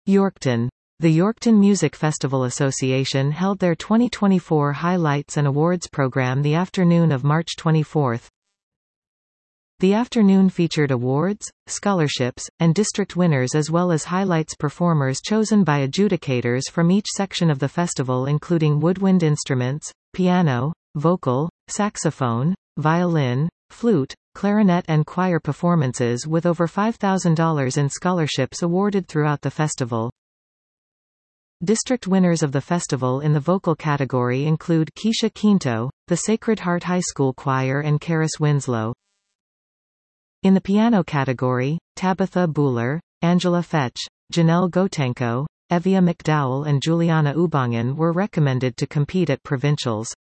Yorkton. The Yorkton Music Festival Association held their 2024 Highlights and Awards program the afternoon of March 24. The afternoon featured awards, scholarships, and district winners as well as highlights performers chosen by adjudicators from each section of the festival, including woodwind instruments, piano, vocal, saxophone, violin, flute, clarinet and choir performances, with over $5,000 in scholarships awarded throughout the festival. District winners of the festival in the vocal category include Keisha Quinto, the Sacred Heart High School Choir, and Karis Winslow. In the piano category, Tabitha Buhler, Angela Fetch, Janelle Gotenko, Evia McDowell and Juliana Ubangen were recommended to compete at provincials.